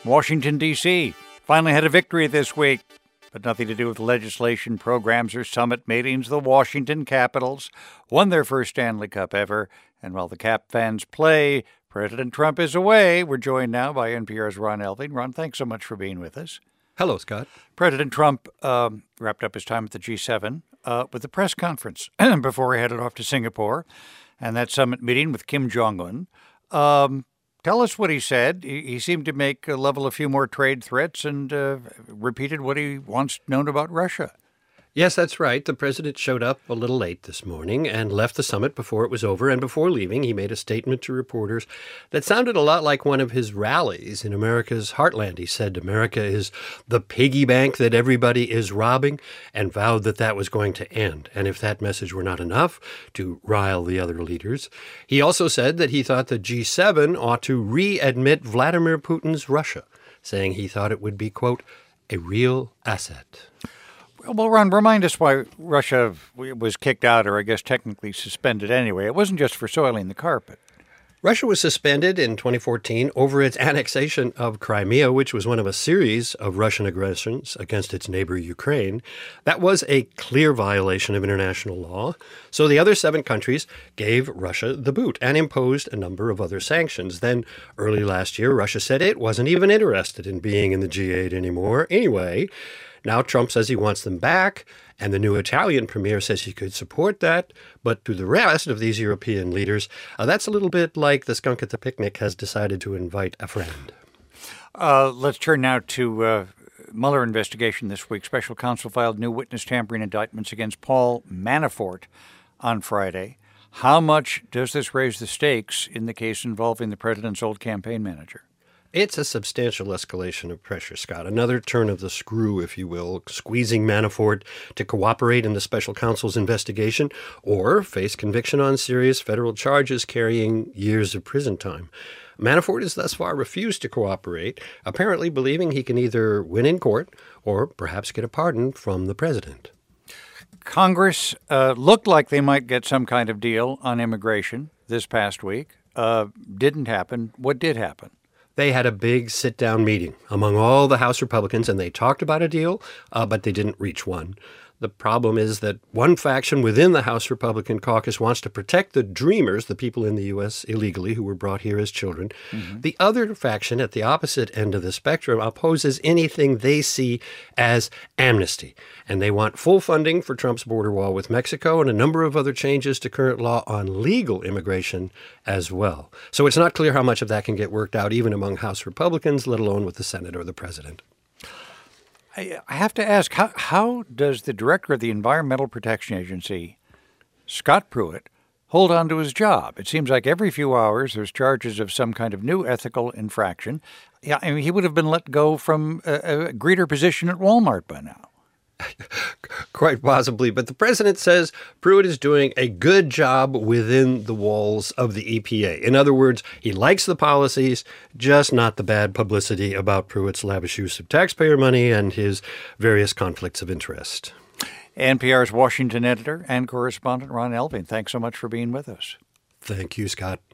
Washington, D.C. finally had a victory this week, but nothing to do with legislation, programs, or summit meetings. The Washington Capitals won their first Stanley Cup ever, and while the Cap fans play, President Trump is away. We're joined now by NPR's Ron Elving. Ron, thanks so much for being with us. Hello, Scott. President Trump wrapped up his time at the G7 with a press conference before he headed off to Singapore and that summit meeting with Kim Jong-un. Tell us what he said. He seemed to level a few more trade threats and repeated what he once known about Russia. Yes, that's right. The president showed up a little late this morning and left the summit before it was over. And before leaving, he made a statement to reporters that sounded a lot like one of his rallies in America's heartland. He said America is the piggy bank that everybody is robbing and vowed that that was going to end. And if that message were not enough to rile the other leaders, he also said that he thought the G7 ought to readmit Vladimir Putin's Russia, saying he thought it would be, quote, a real asset. Well, Ron, remind us why Russia was kicked out, or I guess technically suspended anyway. It wasn't just for soiling the carpet. Russia was suspended in 2014 over its annexation of Crimea, which was one of a series of Russian aggressions against its neighbor Ukraine. That was a clear violation of international law. So the other 7 countries gave Russia the boot and imposed a number of other sanctions. Then early last year, Russia said it wasn't even interested in being in the G8 anymore. Anyway, now Trump says he wants them back, and the new Italian premier says he could support that. But to the rest of these European leaders, that's a little bit like the skunk at the picnic has decided to invite a friend. Let's turn now to Mueller investigation this week. Special counsel filed new witness tampering indictments against Paul Manafort on Friday. How much does this raise the stakes in the case involving the president's old campaign manager? It's a substantial escalation of pressure, Scott. Another turn of the screw, if you will, squeezing Manafort to cooperate in the special counsel's investigation or face conviction on serious federal charges carrying years of prison time. Manafort has thus far refused to cooperate, apparently believing he can either win in court or perhaps get a pardon from the president. Congress looked like they might get some kind of deal on immigration this past week. Didn't happen. What did happen? They had a big sit-down meeting among all the House Republicans, and they talked about a deal, but they didn't reach one. The problem is that one faction within the House Republican caucus wants to protect the dreamers, the people in the U.S. illegally who were brought here as children. Mm-hmm. The other faction at the opposite end of the spectrum opposes anything they see as amnesty. And they want full funding for Trump's border wall with Mexico and a number of other changes to current law on legal immigration as well. So it's not clear how much of that can get worked out even among House Republicans, let alone with the Senate or the president. I have to ask, how does the director of the Environmental Protection Agency, Scott Pruitt, hold on to his job? It seems like every few hours there's charges of some kind of new ethical infraction. Yeah, I mean, he would have been let go from a greeter position at Walmart by now. Quite possibly. But the president says Pruitt is doing a good job within the walls of the EPA. In other words, he likes the policies, just not the bad publicity about Pruitt's lavish use of taxpayer money and his various conflicts of interest. NPR's Washington editor and correspondent Ron Elving, thanks so much for being with us. Thank you, Scott.